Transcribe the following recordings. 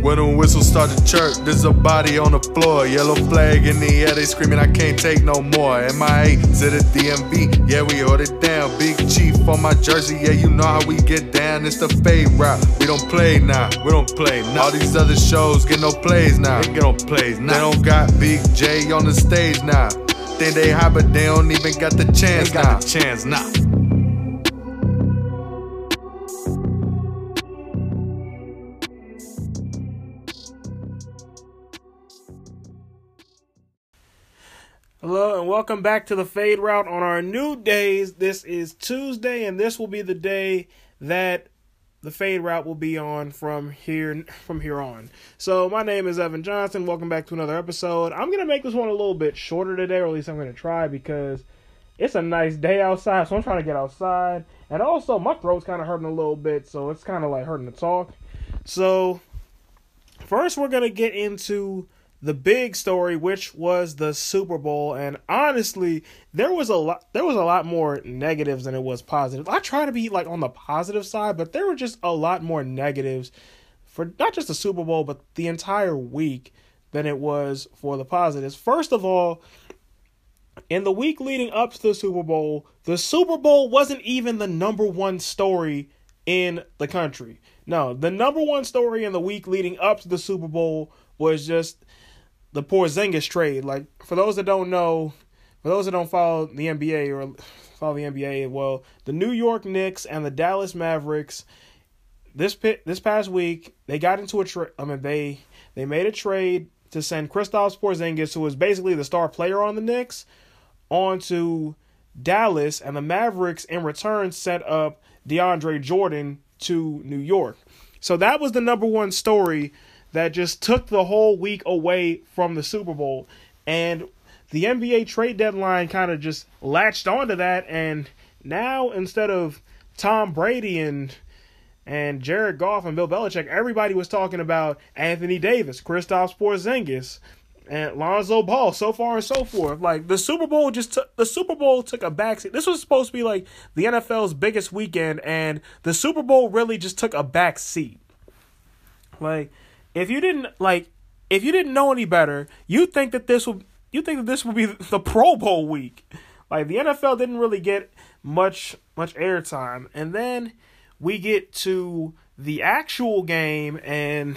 When them whistles start to chirp, there's a body on the floor. Yellow flag in the air, they screaming, I can't take no more. MIA to the DMV, yeah, we hold it down. Big Chief on my jersey, yeah, you know how we get down. It's the fade route, we don't play now, we don't play now. All these other shows get no plays now, they get no plays now. They don't got Big J on the stage now. Think they hot, but they don't even got the chance now. Got the chance now. Hello and welcome back to the Fade Route on our new days. This is Tuesday and this will be the day that the Fade Route will be on from here on. So my name is Evan Johnson. Welcome back to another episode. I'm going to make this one a little bit shorter today, or at least I'm going to try, because it's a nice day outside, so I'm trying to get outside. And also my throat's kind of hurting a little bit, so it's kind of like hurting to talk. So first we're going to get into the big story, which was the Super Bowl, and honestly, there was a lot more negatives than it was positives. I try to be like on the positive side, but there were just a lot more negatives for not just the Super Bowl, but the entire week than it was for the positives. First of all, in the week leading up to the Super Bowl wasn't even the number one story in the country. No, the number one story in the week leading up to the Super Bowl was just the Porzingis trade. Like, for those that don't know, for those that don't follow the NBA, well, the New York Knicks and the Dallas Mavericks, this past week, they got into a trade. They made a trade to send Kristaps Porzingis, who was basically the star player on the Knicks, onto Dallas, and the Mavericks in return sent up DeAndre Jordan to New York. So that was the number one story that just took the whole week away from the Super Bowl. And the NBA trade deadline kind of just latched onto that. And now, instead of Tom Brady and Jared Goff and Bill Belichick, everybody was talking about Anthony Davis, Kristaps Porzingis, and Lonzo Ball, so far and so forth. Like, the Super Bowl took a backseat. This was supposed to be like the NFL's biggest weekend, and the Super Bowl really just took a backseat. Like, If you didn't know any better, you'd think that this would be the Pro Bowl week. Like, the NFL didn't really get much airtime. And then we get to the actual game, and,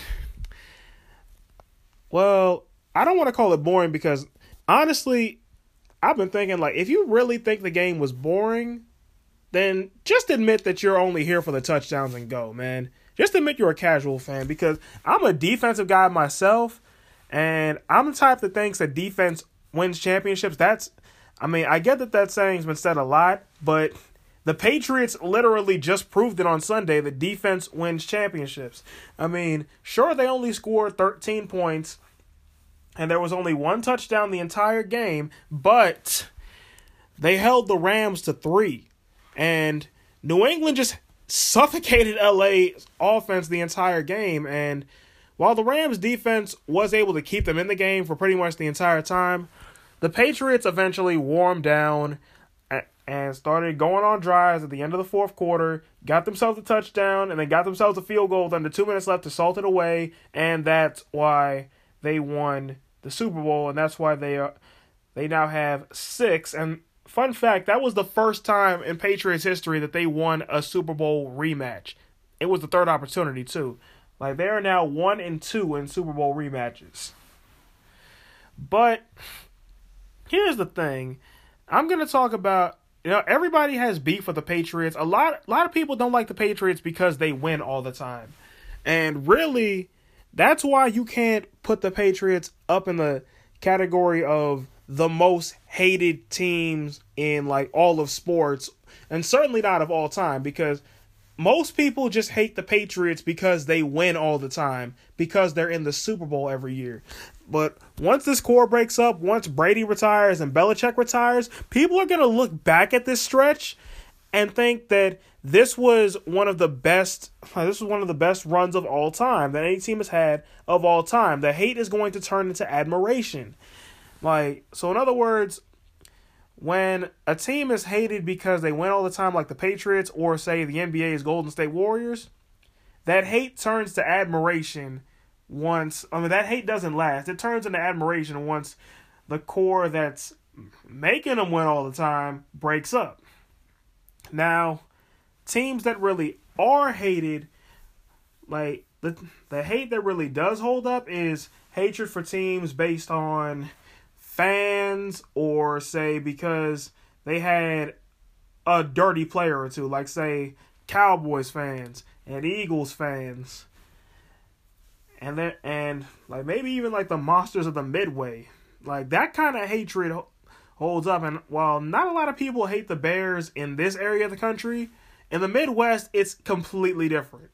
well, I don't want to call it boring, because honestly, I've been thinking, like, if you really think the game was boring, then just admit that you're only here for the touchdowns and go, man. Just admit you're a casual fan, because I'm a defensive guy myself, and I'm the type that thinks that defense wins championships. I get that saying's been said a lot, but the Patriots literally just proved it on Sunday that defense wins championships. I mean, sure, they only scored 13 points, and there was only one touchdown the entire game, but they held the Rams to 3, and New England just suffocated LA's offense the entire game. And while the Rams defense was able to keep them in the game for pretty much the entire time, the Patriots eventually warmed down and started going on drives at the end of the fourth quarter, got themselves a touchdown, and then got themselves a field goal with under 2 minutes left to salt it away, and that's why they won the Super Bowl, and that's why they now have 6. And fun fact, that was the first time in Patriots history that they won a Super Bowl rematch. It was the third opportunity, too. Like, they are now 1-2 in Super Bowl rematches. But here's the thing. I'm going to talk about, everybody has beef with the Patriots. A lot of people don't like the Patriots because they win all the time. And really, that's why you can't put the Patriots up in the category of the most hated teams in, like, all of sports, and certainly not of all time, because most people just hate the Patriots because they win all the time, because they're in the Super Bowl every year. But once this core breaks up, once Brady retires and Belichick retires, people are going to look back at this stretch and think that this was one of the best runs of all time that any team has had of all time. The hate is going to turn into admiration. So in other words, when a team is hated because they win all the time, like the Patriots, or say the NBA's Golden State Warriors, that hate turns to admiration that hate doesn't last. It turns into admiration once the core that's making them win all the time breaks up. Now, teams that really are hated, like the hate that really does hold up is hatred for teams based on fans, or say because they had a dirty player or two, like say Cowboys fans and Eagles fans, and like maybe even like the monsters of the Midway. Like that kind of hatred holds up. And while not a lot of people hate the Bears in this area of the country, in the Midwest it's completely different.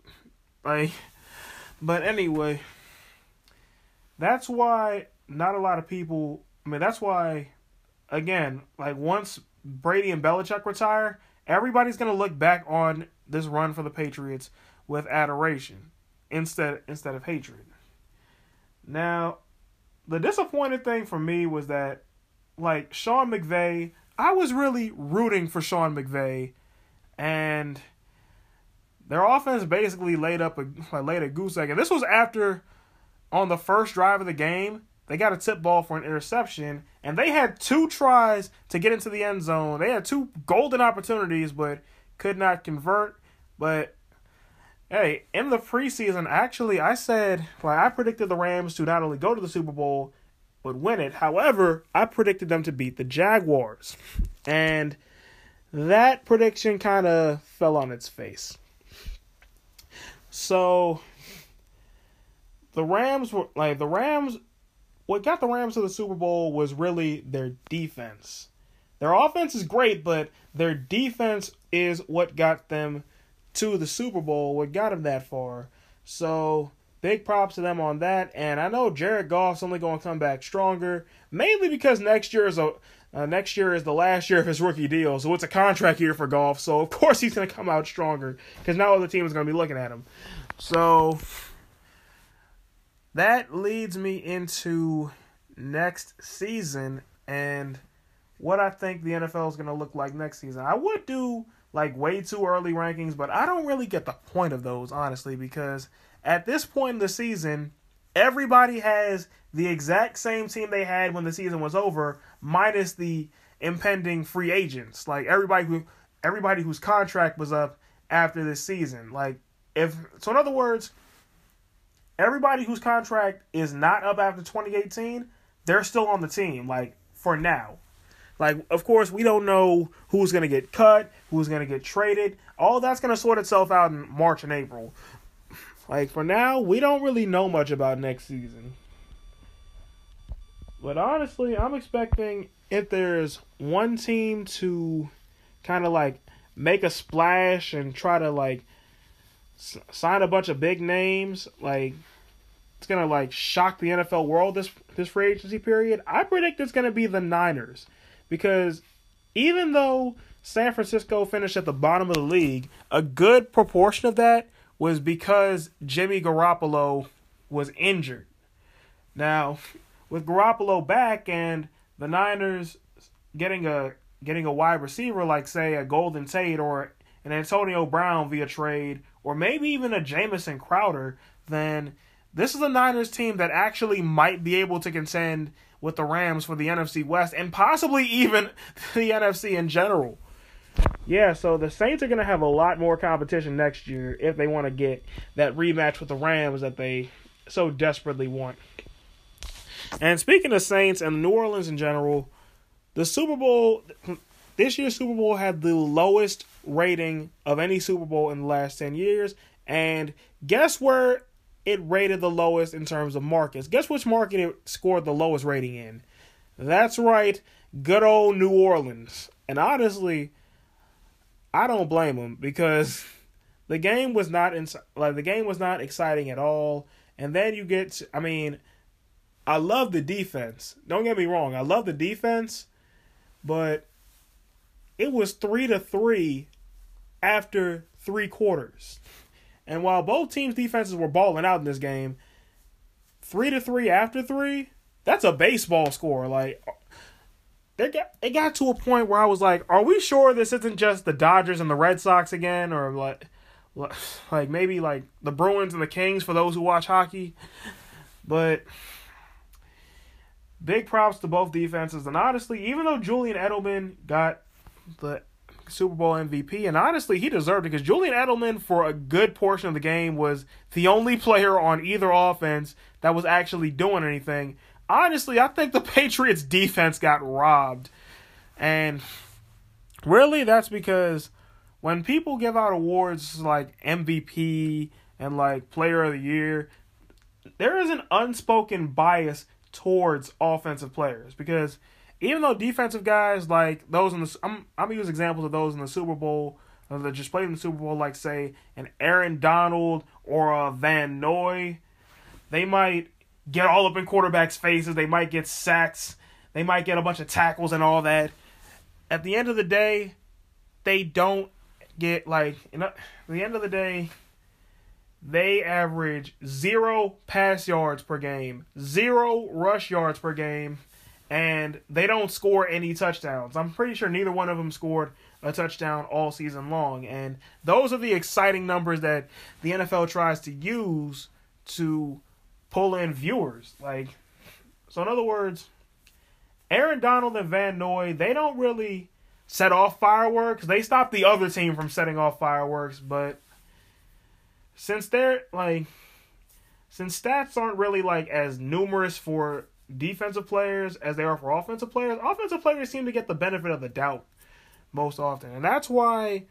But anyway, that's why not a lot of people. That's why, again, like once Brady and Belichick retire, everybody's gonna look back on this run for the Patriots with adoration instead of hatred. Now, the disappointing thing for me was that, like, Sean McVay, I was really rooting for Sean McVay, and their offense basically laid a goose egg. And this was after, on the first drive of the game, they got a tip ball for an interception, and they had 2 tries to get into the end zone. They had 2 golden opportunities, but could not convert. But hey, in the preseason, actually, I said, I predicted the Rams to not only go to the Super Bowl, but win it. However, I predicted them to beat the Jaguars. And that prediction kind of fell on its face. So, what got the Rams to the Super Bowl was really their defense. Their offense is great, but their defense is what got them to the Super Bowl, what got them that far. So, big props to them on that. And I know Jared Goff's only going to come back stronger, mainly because next year is the last year of his rookie deal. So, it's a contract year for Goff. So, of course, he's going to come out stronger because now other teams are going to be looking at him. So, that leads me into next season and what I think the NFL is going to look like next season. I would do way too early rankings, but I don't really get the point of those, honestly, because at this point in the season, everybody has the exact same team they had when the season was over, minus the impending free agents. Like everybody whose contract was up after this season. In other words, everybody whose contract is not up after 2018, they're still on the team, for now. Of course, we don't know who's going to get cut, who's going to get traded. All that's going to sort itself out in March and April. For now, we don't really know much about next season. But honestly, I'm expecting if there's one team to kind of make a splash and try to sign a bunch of big names, it's going to shock the NFL world this free agency period, I predict it's going to be the Niners. Because even though San Francisco finished at the bottom of the league, a good proportion of that was because Jimmy Garoppolo was injured. Now, with Garoppolo back and the Niners getting a wide receiver like, say, a Golden Tate or an Antonio Brown via trade, or maybe even a Jamison Crowder, then this is a Niners team that actually might be able to contend with the Rams for the NFC West and possibly even the NFC in general. Yeah, so the Saints are going to have a lot more competition next year if they want to get that rematch with the Rams that they so desperately want. And speaking of Saints and New Orleans in general, the Super Bowl, this year's Super Bowl had the lowest rating of any Super Bowl in the last 10 years. And guess where it rated the lowest in terms of markets? Guess which market it scored the lowest rating in? That's right, good old New Orleans. And honestly, I don't blame them because the game was not exciting at all. And then you get, I love the defense. Don't get me wrong, I love the defense, but it was 3-3 after 3 quarters. And while both teams' defenses were balling out in this game, 3-3 after 3, that's a baseball score. It got to a point where I was like, are we sure this isn't just the Dodgers and the Red Sox again? Or maybe the Bruins and the Kings for those who watch hockey? But big props to both defenses. And honestly, even though Julian Edelman got the Super Bowl MVP, and honestly, he deserved it because Julian Edelman, for a good portion of the game, was the only player on either offense that was actually doing anything. Honestly, I think the Patriots defense got robbed. And really, that's because when people give out awards like MVP and like Player of the Year, there is an unspoken bias towards offensive players. Because even though defensive guys like those in the, I'm gonna use examples of those in the Super Bowl that just played in the Super Bowl, like say an Aaron Donald or a Van Noy, they might get all up in quarterbacks' faces. They might get sacks. They might get a bunch of tackles and all that. At the end of the day, they don't get at the end of the day, they average 0 pass yards per game, 0 rush yards per game, and they don't score any touchdowns. I'm pretty sure neither one of them scored a touchdown all season long. And those are the exciting numbers that the NFL tries to use to pull in viewers. So in other words, Aaron Donald and Van Noy, they don't really set off fireworks. They stop the other team from setting off fireworks, but since stats aren't really as numerous for defensive players as they are for offensive players seem to get the benefit of the doubt most often. And that's why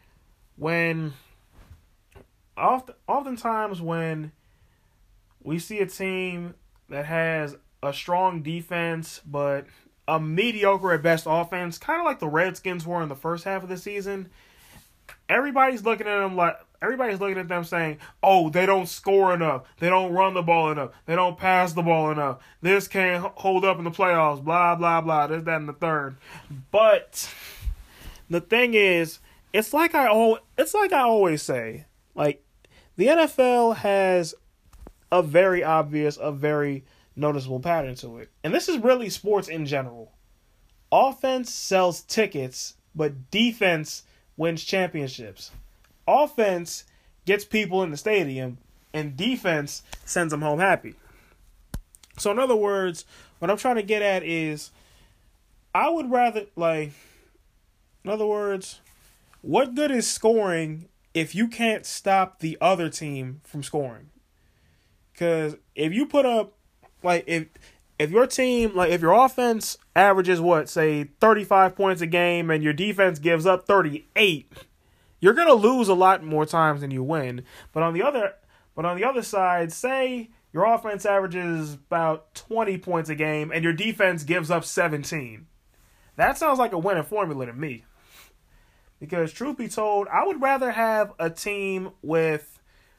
oftentimes when we see a team that has a strong defense but a mediocre at best offense, kind of like the Redskins were in the first half of the season, everybody's looking at them saying, oh, they don't score enough. They don't run the ball enough. They don't pass the ball enough. This can't hold up in the playoffs, blah, blah, blah, this, that, and the third. But the thing is, it's like I always say, the NFL has a very obvious, a very noticeable pattern to it. And this is really sports in general. Offense sells tickets, but defense wins championships. Offense gets people in the stadium, and defense sends them home happy. So in other words, what I'm trying to get at is, I would rather, in other words, what good is scoring if you can't stop the other team from scoring? Because if you put up, if your team, if your offense averages, 35 points a game and your defense gives up 38, you're going to lose a lot more times than you win. But on the other side, say your offense averages about 20 points a game and your defense gives up 17. That sounds like a winning formula to me. Because truth be told, I would rather have a team with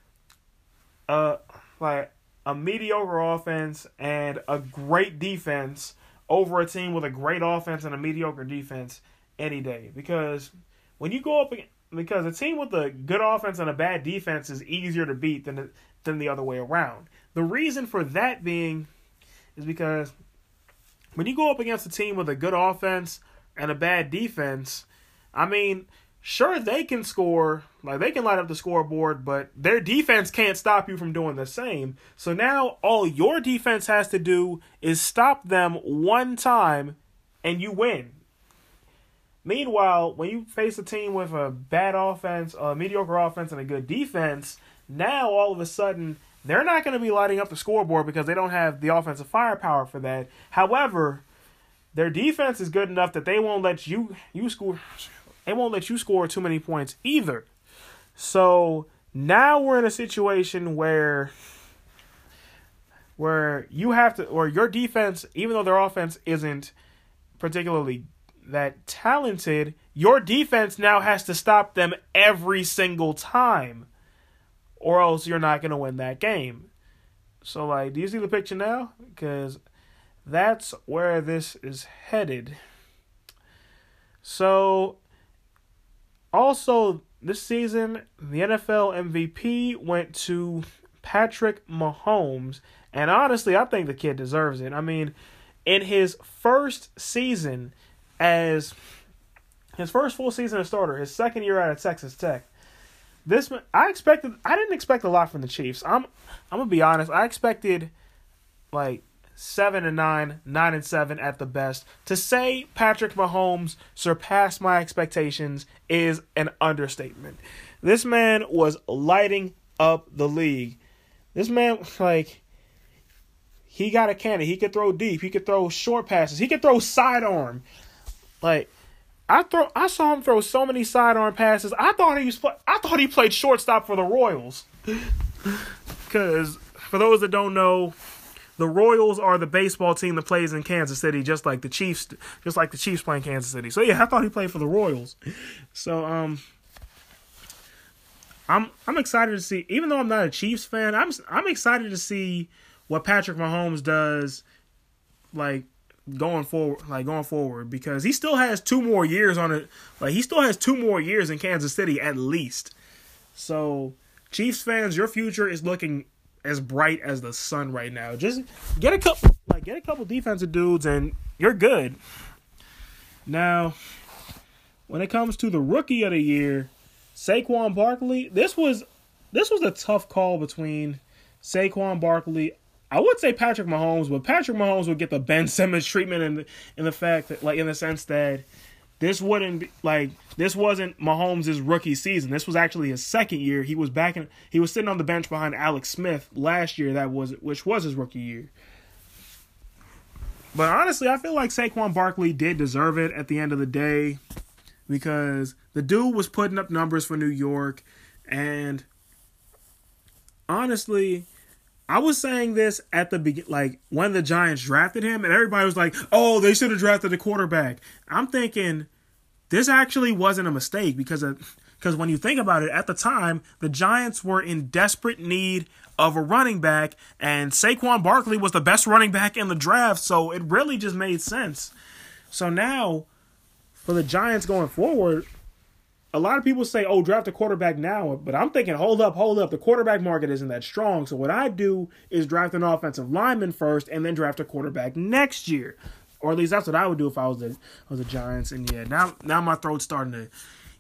a mediocre offense and a great defense over a team with a great offense and a mediocre defense any day. Because a team with a good offense and a bad defense is easier to beat than the other way around. The reason for that being is because when you go up against a team with a good offense and a bad defense, sure, they can score, they can light up the scoreboard, but their defense can't stop you from doing the same. So now all your defense has to do is stop them one time and you win. Meanwhile, when you face a team with a bad offense, a mediocre offense, and a good defense, now all of a sudden they're not going to be lighting up the scoreboard because they don't have the offensive firepower for that. However, their defense is good enough that they won't let you score. They won't let you score too many points either. So now we're in a situation where you have to, or your defense, even though their offense isn't particularly that talented, your defense now has to stop them every single time, or else you're not going to win that game. So, do you see the picture now? Because that's where this is headed. So, also, this season, the NFL MVP went to Patrick Mahomes. And honestly, I think the kid deserves it. In his first season his first full season as starter, his second year out of Texas Tech, I didn't expect a lot from the Chiefs. I'm going to be honest. I expected like 7-9, 9-7 at the best. To say Patrick Mahomes surpassed my expectations is an understatement. This man was lighting up the league. This man, like, he got a cannon. He could throw deep. He could throw short passes. He could throw sidearm. Like, I saw him throw so many sidearm passes. I thought he played shortstop for the Royals. Because for those that don't know, the Royals are the baseball team that plays in Kansas City, just like the Chiefs play in Kansas City. So yeah, I thought he played for the Royals. So I'm excited to see. Even though I'm not a Chiefs fan, I'm excited to see what Patrick Mahomes does, like going forward, because he still has 2 more years on it. Like, he still has 2 more years in Kansas City at least. So, Chiefs fans, your future is looking as bright as the sun right now. Just get a couple defensive dudes and you're good. Now, when it comes to the rookie of the year, Saquon Barkley, this was a tough call between Saquon Barkley. I would say Patrick Mahomes, but Patrick Mahomes would get the Ben Simmons treatment in the fact that, like, in the sense that this wasn't Mahomes' rookie season. This was actually his second year. He was sitting on the bench behind Alex Smith last year, which was his rookie year. But honestly, I feel like Saquon Barkley did deserve it at the end of the day, because the dude was putting up numbers for New York, and honestly, I was saying this at the beginning, like when the Giants drafted him, and everybody was like, "Oh, they should have drafted a quarterback." I'm thinking this actually wasn't a mistake, because when you think about it, at the time the Giants were in desperate need of a running back, and Saquon Barkley was the best running back in the draft, so it really just made sense. So now, for the Giants going forward, a lot of people say, "Oh, draft a quarterback now," but I'm thinking, hold up. The quarterback market isn't that strong. So what I do is draft an offensive lineman first and then draft a quarterback next year. Or at least that's what I would do if I was the Giants. And yeah, now my throat's starting to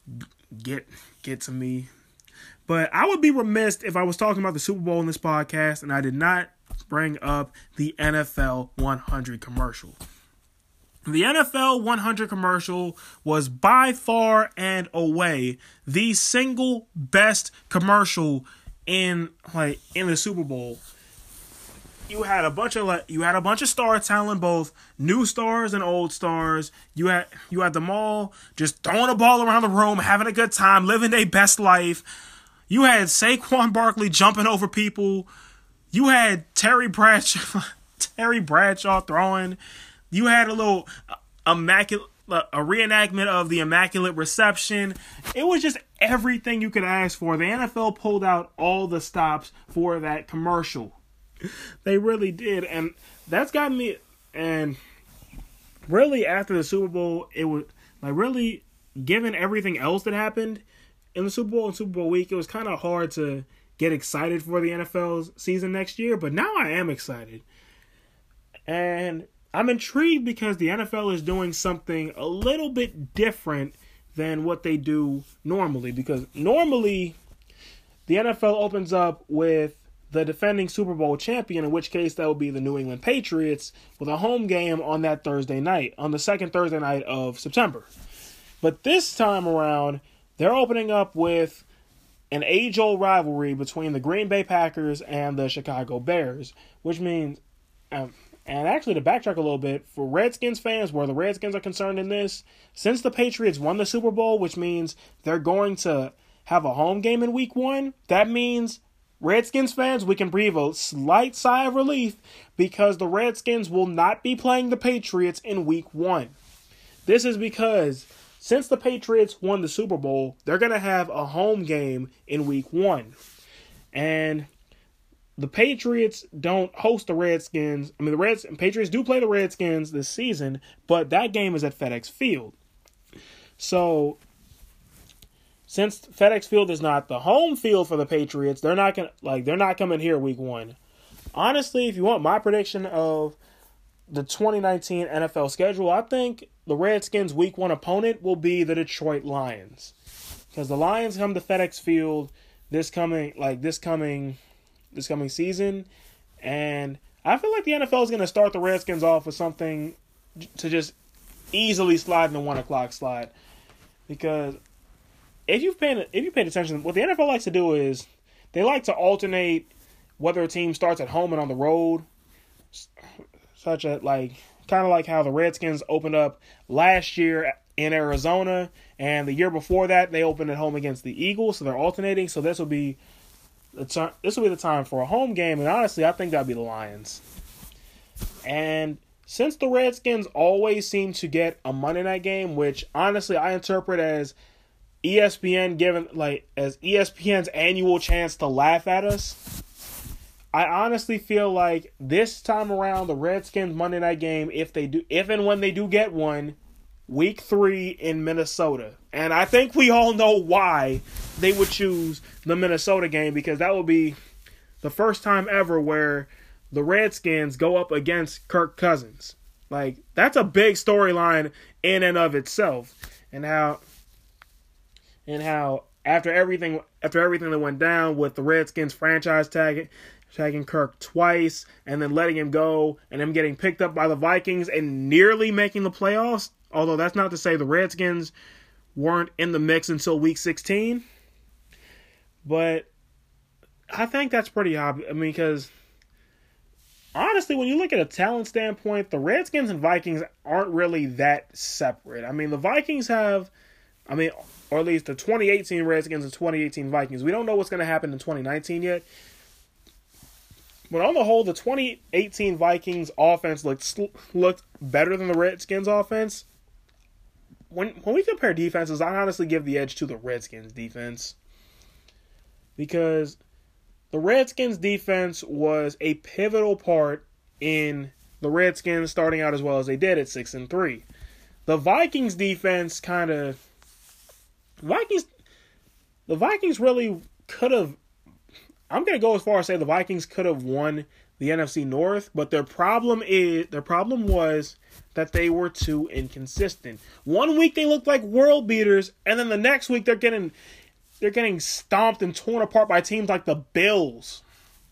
get to me. But I would be remiss if I was talking about the Super Bowl in this podcast and I did not bring up the NFL 100 commercial. The NFL 100 commercial was by far and away the single best commercial in the Super Bowl. You had a bunch of star talent, both new stars and old stars. You had them all just throwing a ball around the room, having a good time, living their best life. You had Saquon Barkley jumping over people. You had Terry Bradshaw throwing. You had a little a reenactment of the Immaculate Reception. It was just everything you could ask for. The NFL pulled out all the stops for that commercial. They really did. And that's got me. And really, after the Super Bowl, it was like, really, given everything else that happened in the Super Bowl and Super Bowl week, it was kind of hard to get excited for the NFL's season next year. But now I am excited. And I'm intrigued because the NFL is doing something a little bit different than what they do normally. Because normally, the NFL opens up with the defending Super Bowl champion, in which case that would be the New England Patriots, with a home game on that Thursday night, on the second Thursday night of September. But this time around, they're opening up with an age-old rivalry between the Green Bay Packers and the Chicago Bears, which means... And actually, to backtrack a little bit, for Redskins fans, where the Redskins are concerned in this, since the Patriots won the Super Bowl, which means they're going to have a home game in Week 1, that means, Redskins fans, we can breathe a slight sigh of relief, because the Redskins will not be playing the Patriots in Week 1. This is because, since the Patriots won the Super Bowl, they're going to have a home game in Week 1. And the Patriots don't host the Redskins. I mean, the Patriots do play the Redskins this season, but that game is at FedEx Field. So, since FedEx Field is not the home field for the Patriots, they're not coming here Week 1. Honestly, if you want my prediction of the 2019 NFL schedule, I think the Redskins' Week 1 opponent will be the Detroit Lions, because the Lions come to FedEx Field this coming season, and I feel like the NFL is going to start the Redskins off with something to just easily slide in the 1 o'clock slot. Because if you've paid attention, what the NFL likes to do is they like to alternate whether a team starts at home and on the road, such as kind of like how the Redskins opened up last year in Arizona, and the year before that they opened at home against the Eagles. So they're alternating. So this will be the time for a home game, and honestly, I think that'd be the Lions. And since the Redskins always seem to get a Monday night game, which honestly I interpret as ESPN's annual chance to laugh at us, I honestly feel like this time around the Redskins Monday night game, if and when they do get one, Week 3 in Minnesota. And I think we all know why they would choose the Minnesota game, because that will be the first time ever where the Redskins go up against Kirk Cousins. That's a big storyline in and of itself. And how after everything that went down with the Redskins franchise tagging Kirk twice and then letting him go and him getting picked up by the Vikings and nearly making the playoffs, although that's not to say the Redskins weren't in the mix until Week 16. But I think that's pretty obvious. I mean, because honestly, when you look at a talent standpoint, the Redskins and Vikings aren't really that separate. I mean, the Vikings or at least the 2018 Redskins and 2018 Vikings. We don't know what's going to happen in 2019 yet. But on the whole, the 2018 Vikings offense looked better than the Redskins offense. When we compare defenses, I honestly give the edge to the Redskins defense. Because the Redskins defense was a pivotal part in the Redskins starting out as well as they did at 6-3. The Vikings defense the Vikings really could have, I'm going to go as far as say the Vikings could have won the NFC North, but their problem was that they were too inconsistent. One week they looked like world beaters, and then the next week they're getting stomped and torn apart by teams like the Bills.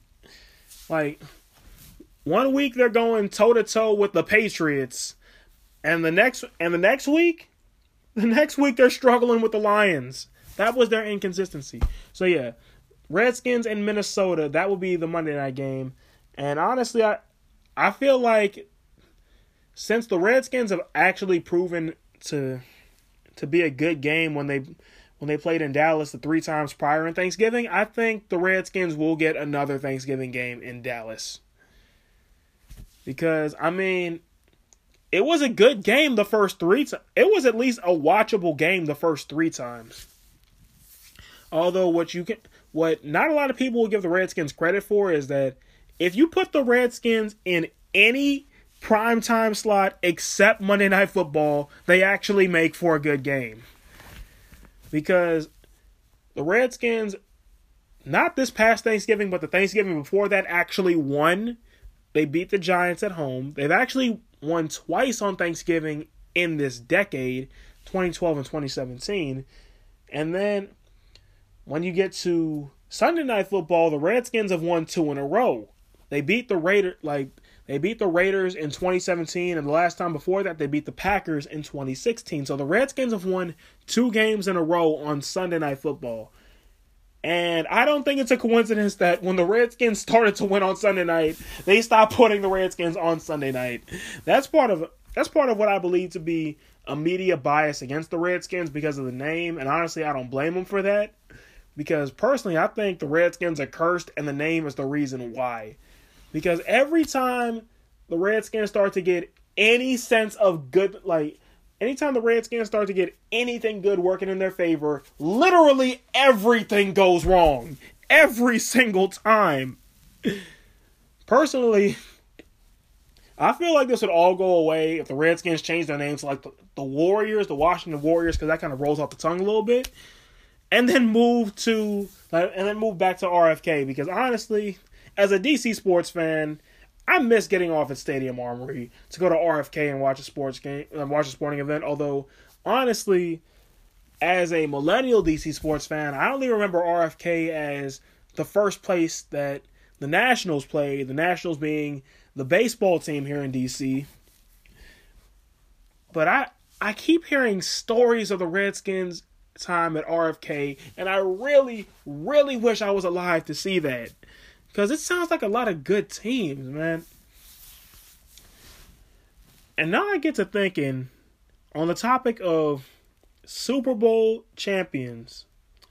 One week they're going toe to toe with the Patriots, and the next week they're struggling with the Lions. That was their inconsistency. So yeah, Redskins and Minnesota, that will be the Monday night game. And honestly, I feel like since the Redskins have actually proven to be a good game when they played in Dallas the 3 times prior in Thanksgiving, I think the Redskins will get another Thanksgiving game in Dallas. Because, it was a good game the first 3 times. It was at least a watchable game the first 3 times. Although what not a lot of people will give the Redskins credit for is that if you put the Redskins in any primetime slot except Monday Night Football, they actually make for a good game. Because the Redskins, not this past Thanksgiving, but the Thanksgiving before that, actually won. They beat the Giants at home. They've actually won twice on Thanksgiving in this decade, 2012 and 2017. And then when you get to Sunday Night Football, the Redskins have won 2 in a row. They beat the Raiders in 2017, and the last time before that, they beat the Packers in 2016. So the Redskins have won 2 games in a row on Sunday Night Football. And I don't think it's a coincidence that when the Redskins started to win on Sunday night, they stopped putting the Redskins on Sunday night. That's part of what I believe to be a media bias against the Redskins because of the name, and honestly, I don't blame them for that. Because personally, I think the Redskins are cursed, and the name is the reason why. Because every time the Redskins start to get any sense of good, anytime the Redskins start to get anything good working in their favor, literally everything goes wrong. Every single time. Personally, I feel like this would all go away if the Redskins changed their names to the Warriors, the Washington Warriors, because that kind of rolls off the tongue a little bit. And then move back to RFK, because honestly, as a DC sports fan, I miss getting off at Stadium Armory to go to RFK and watch a sporting event. Although, honestly, as a millennial DC sports fan, I only remember RFK as the first place that the Nationals played. The Nationals being the baseball team here in DC. But I keep hearing stories of the Redskins' time at RFK, and I really, really wish I was alive to see that. Because it sounds like a lot of good teams, man. And now I get to thinking, on the topic of Super Bowl champions,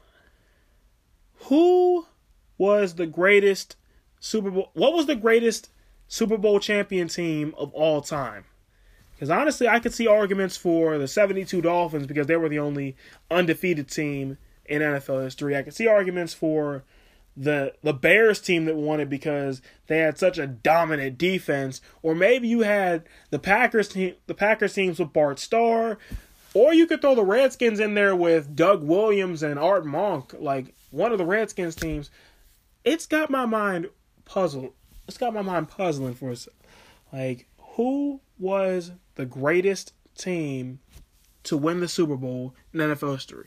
who was the greatest what was the greatest Super Bowl champion team of all time? Because honestly, I could see arguments for the 72 Dolphins because they were the only undefeated team in NFL history. I could see arguments for the Bears team that won it because they had such a dominant defense. Or maybe you had the Packers teams with Bart Starr. Or you could throw the Redskins in there with Doug Williams and Art Monk, like one of the Redskins teams. It's got my mind puzzled. It's got my mind puzzling for us. Like, who was the greatest team to win the Super Bowl in NFL history?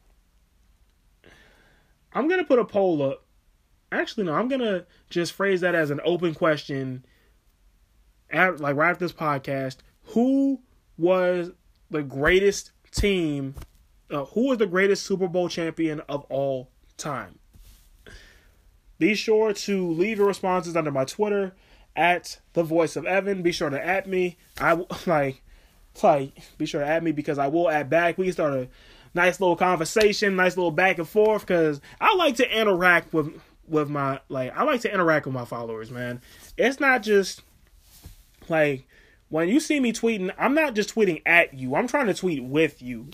I'm going to put a poll up. Actually, no, I'm going to just phrase that as an open question right after this podcast. Who was the greatest team? Who was the greatest Super Bowl champion of all time? Be sure to leave your responses under my Twitter at The Voice of Evan. Be sure to at me. Be sure to at me because I will add back. We can start a nice little conversation, nice little back and forth because I like to interact with my followers, man. It's not just like when you see me tweeting, I'm not just tweeting at you. I'm trying to tweet with you.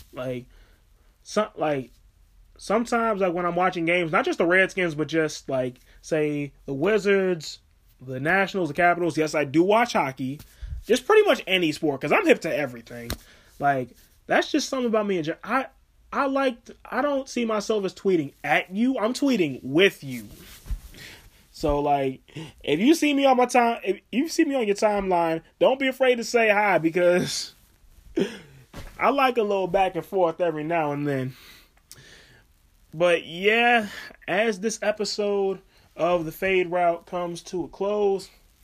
Sometimes, like when I'm watching games, not just the Redskins, but just like, say, the Wizards, the Nationals, the Capitals. Yes, I do watch hockey. Just pretty much any sport, because I'm hip to everything. Like, that's just something about me. I don't see myself as tweeting at you. I'm tweeting with you. So, like, if you see me on your timeline, don't be afraid to say hi, because I like a little back and forth every now and then. But yeah, as this episode of the Fade Route comes to a close,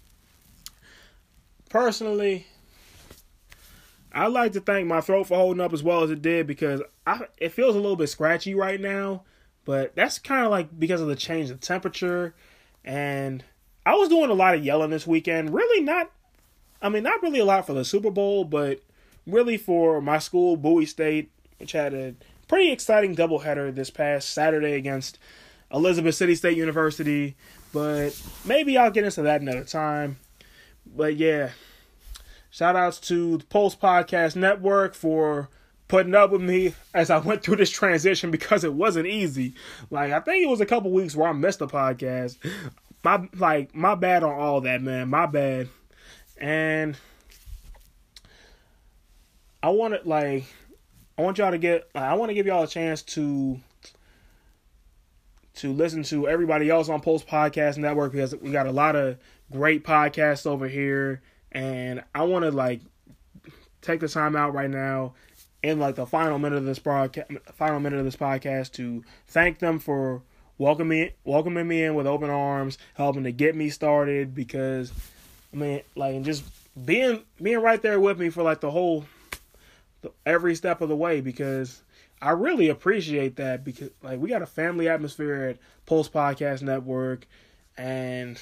personally, I'd like to thank my throat for holding up as well as it did because it feels a little bit scratchy right now, but that's kind of like because of the change in temperature. And I was doing a lot of yelling this weekend. Not really a lot for the Super Bowl, but really for my school, Bowie State, which had a pretty exciting doubleheader this past Saturday against Elizabeth City State University, but maybe I'll get into that another time. But yeah, shout outs to the Pulse Podcast Network for putting up with me as I went through this transition because it wasn't easy. Like, I think it was a couple weeks where I missed the podcast. My bad on all that, man. My bad. And I want to give y'all a chance to listen to everybody else on Pulse Podcast Network because we got a lot of great podcasts over here, and I want to take the time out right now in the final minute of this podcast to thank them for welcoming me in with open arms, helping to get me started because just being right there with me for every step of the way because I really appreciate that because we got a family atmosphere at Pulse Podcast Network and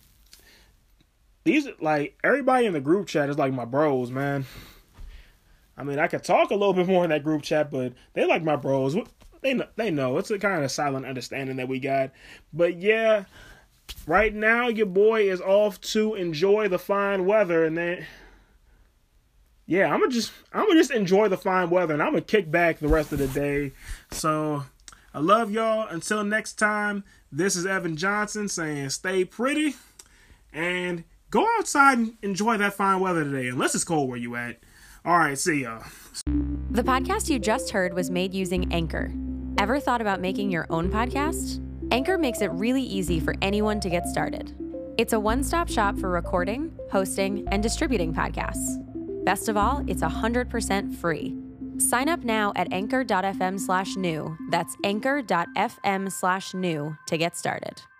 these everybody in the group chat is like my bros, man. I mean, I could talk a little bit more in that group chat, but they like my bros. They know it's a kind of silent understanding that we got. But yeah, right now your boy is off to enjoy the fine weather and then yeah, I'm gonna just enjoy the fine weather and I'm gonna kick back the rest of the day. So I love y'all. Until next time, this is Evan Johnson saying stay pretty and go outside and enjoy that fine weather today, unless it's cold where you at. All right, see y'all. The podcast you just heard was made using Anchor. Ever thought about making your own podcast? Anchor makes it really easy for anyone to get started. It's a one-stop shop for recording, hosting, and distributing podcasts. Best of all, it's 100% free. Sign up now at anchor.fm/new. That's anchor.fm/new to get started.